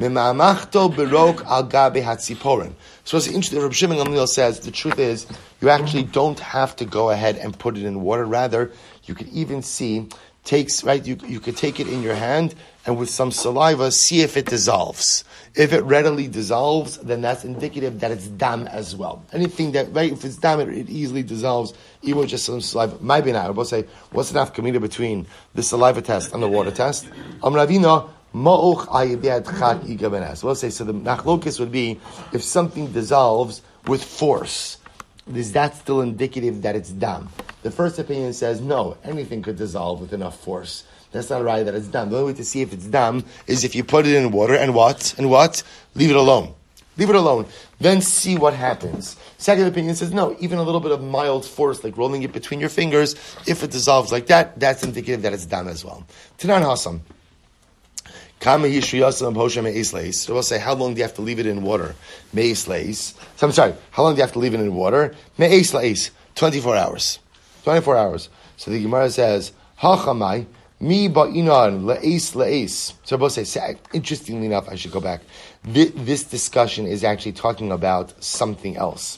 So it's interesting. Rav Shimon Gamliel says the truth is you actually don't have to go ahead and put it in water. Rather, you could even see takes right. You you could take it in your hand and with some saliva see if it dissolves. If it readily dissolves, then that's indicative that it's dam as well. Anything that, right, if it's dam, it, it easily dissolves, even with just some saliva. Might be now. I will say, what's the nafkamina between the saliva test and the water test? Am Ravina, ma'uch ayidiyat chak iga benas. We'll say, so the nachlokus would be, if something dissolves with force, is that still indicative that it's dam? The first opinion says, no, anything could dissolve with enough force. That's not right that it's dam. The only way to see if it's dam is if you put it in water and what? And what? Leave it alone. Leave it alone. Then see what happens. Second opinion says, no, even a little bit of mild force, like rolling it between your fingers, if it dissolves like that, that's indicative that it's dam as well. Tanan Hasam. So we'll say, how long do you have to leave it in water? So I'm sorry, how long do you have to leave it in water? twenty-four hours. twenty-four hours. So the Gemara says, Hachamai, mi ba'inan la'es la'es. So both say, say, interestingly enough, I should go back. This, this discussion is actually talking about something else.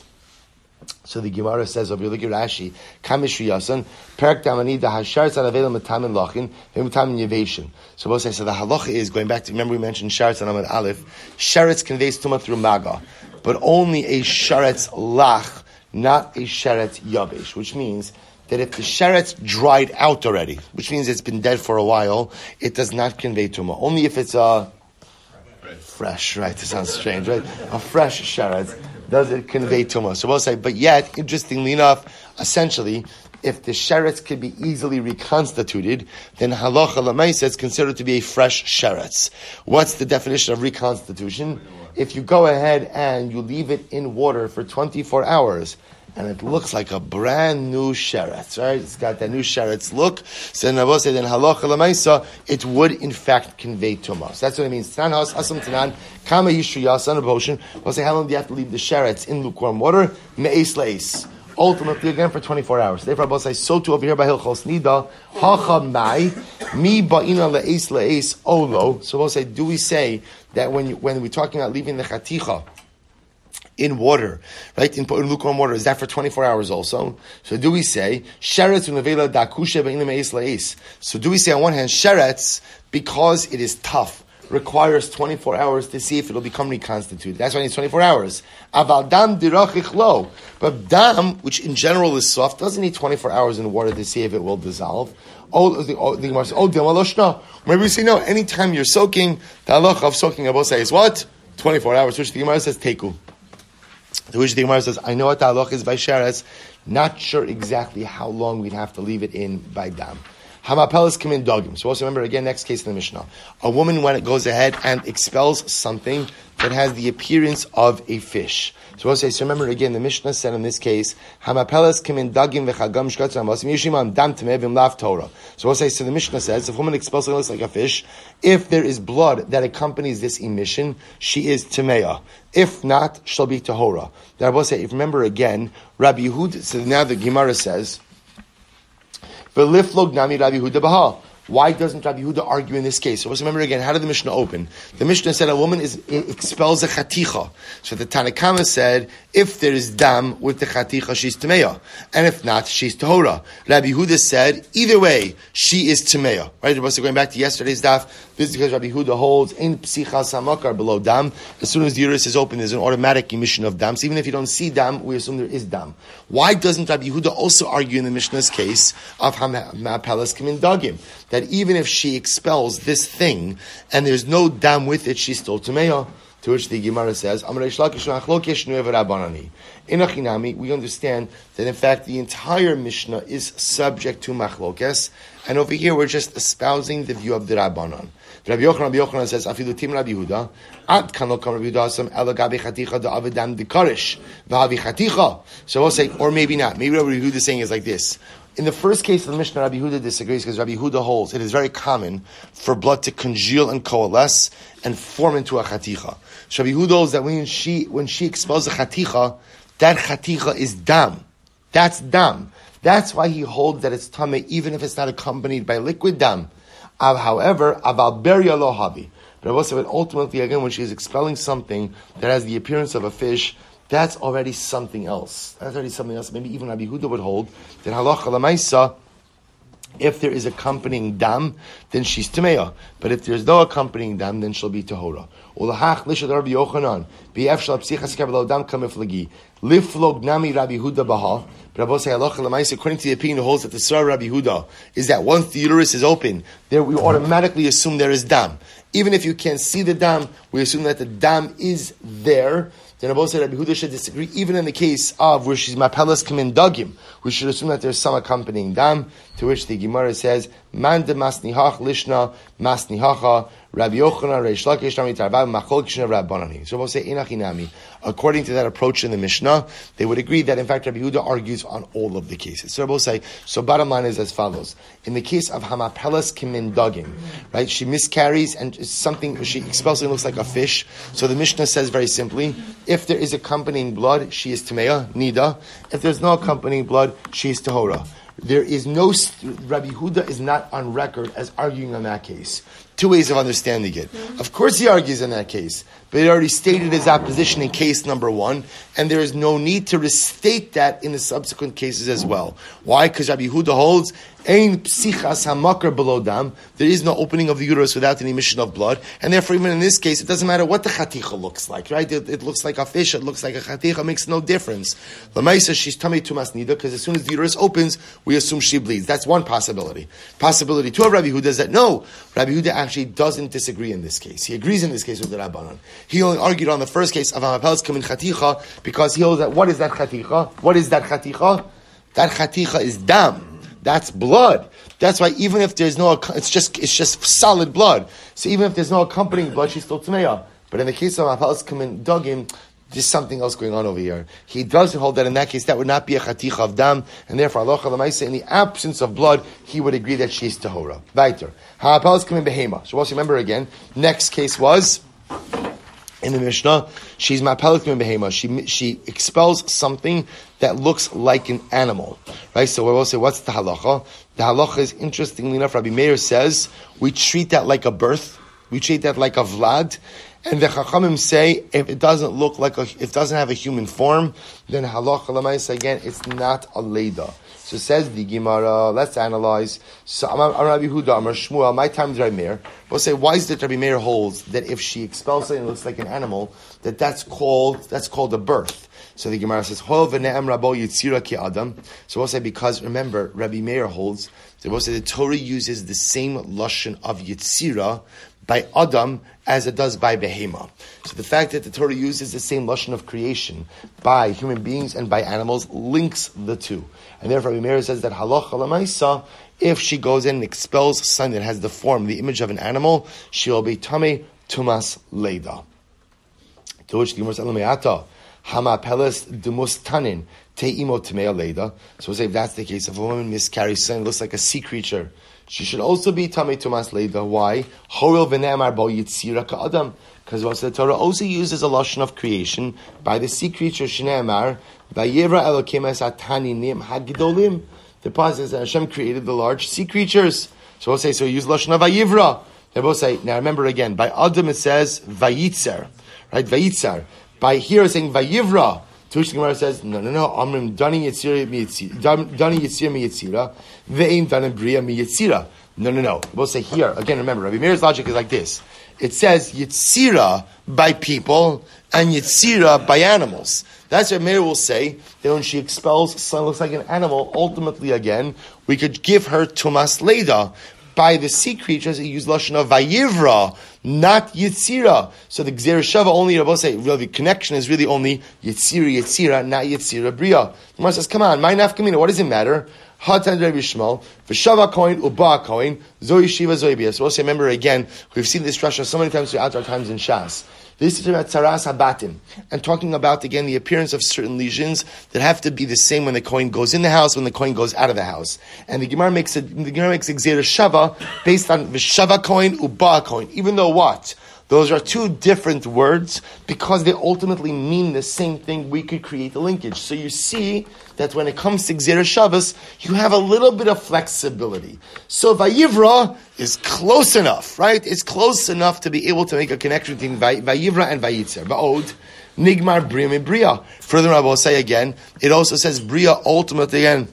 So the Gemara says, over look at Rashi, Kamishri Yasan, Perak Damani, the Hasharetz Anavel Matamin Lachin, Matamin Yevation. So both say, so the halacha is, going back to, remember we mentioned Sharetz Anamad Aleph, Sharetz conveys Tumah through Maga, but only a Sharetz Lach, not a Sharetz Yavesh, which means that if the sheretz dried out already, which means it's been dead for a while, it does not convey tumah. Only if it's a fresh, fresh right? It sounds strange, right? A fresh sheretz does it convey tumah. So we'll say, but yet, interestingly enough, essentially, if the sheretz can be easily reconstituted, then halacha l'maisa is considered to be a fresh sheretz. What's the definition of reconstitution? If you go ahead and you leave it in water for twenty-four hours, and it looks like a brand new sheretz, right? It's got that new sheretz look. So then I will say, then halacha l'maisa, it would in fact convey tumah. So that's what it means. Tanan has asam tanan kama yishri yasan a potion. We'll say, how long do you have to leave the sheretz in lukewarm water? Me'es le'es. Ultimately, again, for twenty-four hours. Therefore, I will say, so too over here by Hilchos Nida, hacha mai mi ba'ina le'es le'es olo. So we'll say, do we say that when you, when we're talking about leaving the chaticha in water, right, in, in lukewarm water, is that for twenty-four hours also? So do we say, sheretz unavela dakushe ba'ina me'es le'es? So do we say, on one hand, sheretz, because it is tough, requires twenty-four hours to see if it'll become reconstituted. That's why it needs twenty-four hours. Aval dam dirachich lo. But dam, which in general is soft, doesn't need twenty-four hours in water to see if it will dissolve. Oh, the oh, the Gemara says, oh, demaloshna. Maybe we say, no, anytime you're soaking, the halacha of soaking, I will say, is what? twenty-four hours, which the Gemara says, teku. To which the Gemara says, I know what the halacha is by sheretz, not sure exactly how long we'd have to leave it in by dam. Hamapelas come in dogim. So also remember, again, next case in the Mishnah. A woman, when it goes ahead and expels something that has the appearance of a fish. So we'll say, so remember, again, the Mishnah said in this case, Hamapelas come in dogim v'chagam shkatzam vasim yishimam dam temevim lav Torah. So we'll say, so the Mishnah says, if a woman expels something that looks like a fish, if there is blood that accompanies this emission, she is temeah. If not, she'll be tahora. Then I will say, if remember again, Rabbi Yehuda, so now the Gemara says, V'liflog nami Rabbi Yehuda b'ha. Why doesn't Rabbi Yehuda argue in this case? So let's remember again, how did the Mishnah open? The Mishnah said a woman is expels a chaticha. So the Tanna Kama said, if there is dam with the chaticha, she's tameya. And if not, she's tahora. Rabbi Yehuda said, either way, she is tameya. Right? Going back to yesterday's daf, this is because Rabbi Yehuda holds in psicha samakar below dam. As soon as the uterus is open, there's an automatic emission of dam. So even if you don't see dam, we assume there is dam. Why doesn't Rabbi Yehuda also argue in the Mishnah's case of hamapelas kamin dagim, that even if she expels this thing and there's no dam with it, she's still tameya? To which the Gemara says, we understand that in fact the entire Mishnah is subject to machlokes, and over here we're just espousing the view of the Rabbanan. Rabbi Yochanan, Rabbi Yochanan says, "Afilu tim Rabbi Yehuda, ad kan lo kam Rabbi Yehuda asam ela gabi chaticha da avedam dekarish v'havi chaticha." So we'll say, or maybe not. Maybe Rabbi Yehuda is saying is like this. In the first case of the Mishnah, Rabbi Yehuda disagrees because Rabbi Yehuda holds it is very common for blood to congeal and coalesce and form into a chaticha. So Rabbi Yehuda holds that when she when she expels a chaticha, that chaticha is dam. That's dam. That's why he holds that it's tameh even if it's not accompanied by liquid dam. Uh, however, aval beria lo havi. But also, ultimately, again, when she's expelling something that has the appearance of a fish, that's already something else. That's already something else. Maybe even Rabbi Yehuda would hold that halacha l'maisa, if there is accompanying dam, then she's tameya. But if there's no accompanying dam, then she'll be tahora. Ulahach lishad Rabbi Yochanan b'ef shel psichas kavelo dam kamiflagi liflog nami Rabbi Yehuda baha. But Rabbi say halacha l'maisa, according to the opinion who holds that the Sar Rabbi Yehuda is that once the uterus is open, there we automatically assume there is dam. Even if you can't see the dam, we assume that the dam is there. Then Rabbi said Rabbi Yehuda should disagree, even in the case of where she's mapelas kamin dagim. We should assume that there's some accompanying dam. To which the Gemara says, "Man de masnihach lishna masnihacha Rabbi Yochanan Reish Lakish Nami Tarbav Machol Kishna Rabbanani." So we'll say inachinami. According to that approach in the Mishnah, they would agree that in fact Rabbi Yehuda argues on all of the cases. So we'll say. So bottom line is as follows: in the case of hamapelas kamin dagim, right? She miscarries and something she expels something looks like a fish. So the Mishnah says very simply, if there is accompanying blood, she is tameya nida. If there's no accompanying blood, she is tahora. There is no, Rabbi Yehuda is not on record as arguing on that case. Two ways of understanding it. Of course he argues in that case, but he already stated his opposition in case number one, and there is no need to restate that in the subsequent cases as well. Why? Because Rabbi Yehuda holds, Ein psichas hamakar below dam. There is no opening of the uterus without any emission of blood, and therefore even in this case, it doesn't matter what the chaticha looks like, right? It, it looks like a fish, it looks like a chaticha, it makes no difference. Lamaisa, she's tamei tumas nida, because as soon as the uterus opens, we assume she bleeds. That's one possibility. Possibility two of Rabbi Yehuda is that no, Rabbi Yehuda actually doesn't disagree in this case. He agrees in this case with the Rabbanan. He only argued on the first case of hamapelas kamin chaticha because he holds that what is that chaticha? What is that chaticha? That chaticha is dam. That's blood. That's why even if there's no, it's just it's just solid blood. So even if there's no accompanying blood, she's still tameya. But in the case of hamapelas kamin dagim, there's something else going on over here. He does hold that in that case that would not be a chaticha of dam, and therefore halacha l'maisa, in the absence of blood, he would agree that she's tahora. Weiter. Hamapelas kamin behema. So also remember again. Next case was in the Mishnah. She's mapelas kamin behema. She she expels something that looks like an animal, right? So we will say, what's the halacha? The halacha is, interestingly enough, Rabbi Meir says we treat that like a birth. We treat that like a vlad. And the Chachamim say, if it doesn't look like a, if it doesn't have a human form, then halacha l'maisa again, it's not a leida. So says the Gemara, let's analyze. So I'm Rabbi Yehuda, I'm Shmuel, my time is Rabbi Meir. We'll say, why is it Rabbi Meir holds that if she expels something that looks like an animal, that that's called, that's called a birth? So the Gemara says, Hol v'ne'em rabo yitzira ki adam. So we'll say, because remember, Rabbi Meir holds, so we'll say the Torah uses the same lashon of yitzira by Adam as it does by Behema. So the fact that the Torah uses the same lashon of creation by human beings and by animals links the two. And therefore Rabbi Meir says that halacha l'maisa, if she goes in and expels something that has the form, the image of an animal, she will be tamei tumas leida. To which the Gemara says, Elameata, hamapelas demustanin te'imo tamei leida. So we'll say if that's the case, if a woman miscarries something that looks like a sea creature, she should also be tamei tumas leida. Why? Horil v'ne'amar bo yitzira ka'adam. Because also the Torah also uses a lashon of creation by the sea creature shne'amar vayivra elokim es ataninim hagidolim. The pasuk says that Hashem created the large sea creatures. So we'll say, so you use Lashon Vayivra. They both say, now remember again, by Adam it says Vayitzer, right? Vayitzer. By here it's saying Vayivra. To which the Gemara says, no, no, no, Amrim Dani Yitzira mi Yitzira, Dani Yitzira mi Yitzira, Ve'im Dani Bria mi Yitzira. No, no, no. We'll say here, again, remember, Rabbi Meir's logic is like this. It says Yitzira by people and Yitzira by animals. That's what Meir will say, that when she expels someone looks like an animal, ultimately again, we could give her Tumas Leda. By the sea creatures, he used Lashon of Vayivra, not Yitzira. So the Gzera Shava only, Rabbi say, really, the connection is really only Yitzira, Yitzira, not Yitzira Bria. The Gemara says, come on, my nafkamina, what does it matter? Hatan Rabbi Shmuel, V'shava koin, uba koin, Zoe Shiva, Zoe Bia. So we'll say, remember again, we've seen this Rasha so many times throughout our times in Shas. This is about Tzaras Habatim, and talking about, again, the appearance of certain lesions that have to be the same when the coin goes in the house, when the coin goes out of the house. And the Gemara makes a, the Gemara makes a Gzera Shava based on V'shava coin, uba coin, even though what? Those are two different words, because they ultimately mean the same thing, we could create a linkage. So you see that when it comes to Gzera Shavas, you have a little bit of flexibility. So Vayivra is close enough, right? It's close enough to be able to make a connection between Vayivra and Vayitzer. Ba'od, Nigmar Bria me Bria. Further, I will say again, it also says Bria ultimately again.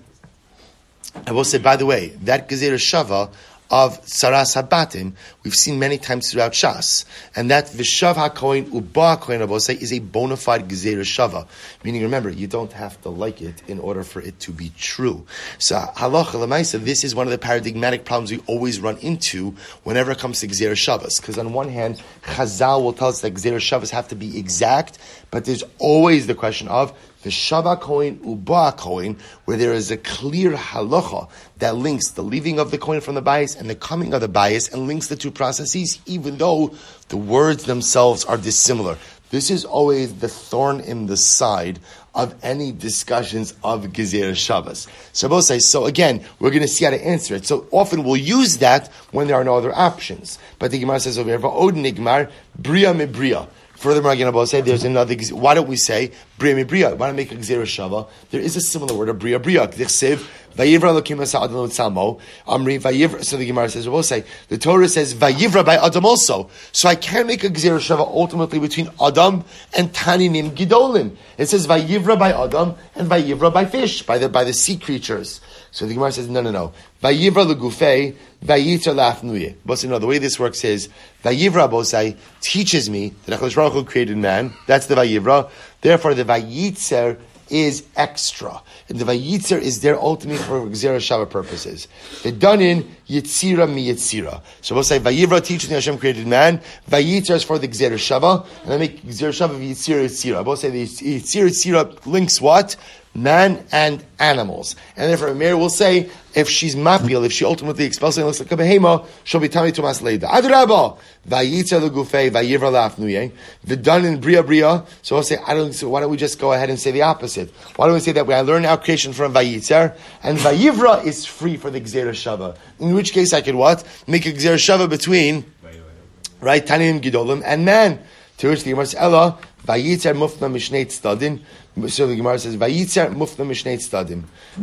I will say, by the way, that Gzera Shava of Saras Habatim, we've seen many times throughout Shas. And that Vishav HaKoin Uba HaKoin, I will say, is a bona fide Gezerah Shava. Meaning, remember, you don't have to like it in order for it to be true. So, Halacha L'maisa, this is one of the paradigmatic problems we always run into whenever it comes to Gezerah Shavas. Because on one hand, Chazal will tell us that Gezerah Shavas have to be exact, but there's always the question of V'shava coin, uba coin, where there is a clear halacha that links the leaving of the coin from the bias and the coming of the bias and links the two processes, even though the words themselves are dissimilar. This is always the thorn in the side of any discussions of Gezerah Shavas. So both say, so again, we're going to see how to answer it. So often we'll use that when there are no other options. But the Gemara says over here, Va'od nigmar, bria me bria. Furthermore, again, I'll say there's another. Why don't we say bria mi bria? Why don't we make a Gzera Shava? There is a similar word, a bria bria. Dichsev vayivra lokim asa adam l'tzalmo. Amri vayivra. So the Gemara says, we'll say the Torah says vayivra by Adam also. So I can make a Gzera Shava ultimately between Adam and Taninim Gidolim. It says vayivra by Adam and vayivra by fish, by the by the sea creatures. So the Gemara says, no, no, no. Vayivra legufei, vayitzer la'afnuye. But you know, the way this works is, Vayivra Bosai teaches me that HaKadosh Baruch Hu created man. That's the Vayivra. Therefore, the Vayitzer is extra. And the Vayitzer is there ultimately for Gzera Shava purposes. The Danin, Yitzira mi Yitzira. So we'll say, Vayivra teaches me Hashem created man. Vayitzer is for the Gzera Shava. And I make Gzera Shava of Yitzira Yitzira. We'll say the Yitzira Yitzira links what? Man and animals. And therefore, Meir will say, if she's mapil, if she ultimately expels something that looks like a behema, she'll be tami tumas leida. Adrabah, vayitza legufei, vayivra la'afnuye, v'dan in bria bria. So I'll say, I don't. So why don't we just go ahead and say the opposite? Why don't we say that we learn our creation from vayitzer, and vayivra is free for the Gzera Shava? In which case, I could what make a Gzera Shava between right tanim gidolim and man. To which the Gemara says, Ella vayitzer mufna mishnei tzadin. So the Gemara says, "Vayitzer mufna mishnei tzadim,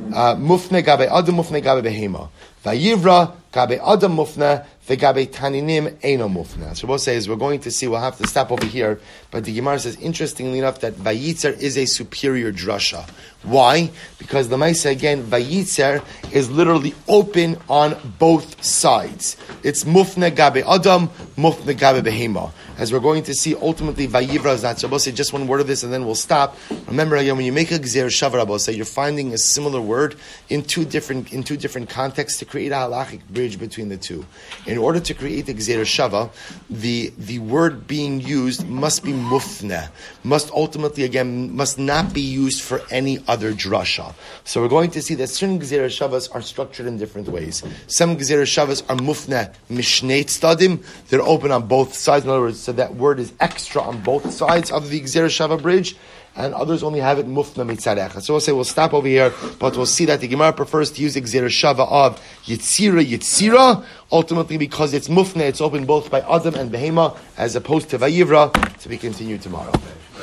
mufna gabe adam mufna gabe behema, vayivra gabe adam mufna vegabe taninim eino mufna." So we'll say is we're going to see. We'll have to stop over here. But the Gemara says, interestingly enough, that Vayitzer is a superior drasha. Why? Because the Maisa again, Vayitzer is literally open on both sides. It's mufna gabe adam, mufna gabe behema. As we're going to see, ultimately, Vayivra is not. So we'll say just one word of this and then we'll stop. Remember again, when you make a Gzera Shava, we'll say you're finding a similar word in two different in two different contexts to create a halachic bridge between the two. In order to create a Gzera Shava, the, the word being used must be mufna, must ultimately, again, must not be used for any other drasha. So we're going to see that certain Gzera Shavas are structured in different ways. Some Gzera Shavas are mufna mishnei tzadim, they're open on both sides. In other words, so that word is extra on both sides of the Gzera Shava bridge, and others only have it mufna mitzarecha. So we'll say we'll stop over here, but we'll see that the Gemara prefers to use the Gzera Shava of Yitzira Yitzira, ultimately because it's mufna, it's open both by Adam and Behema, as opposed to Vayivra, to be continued tomorrow.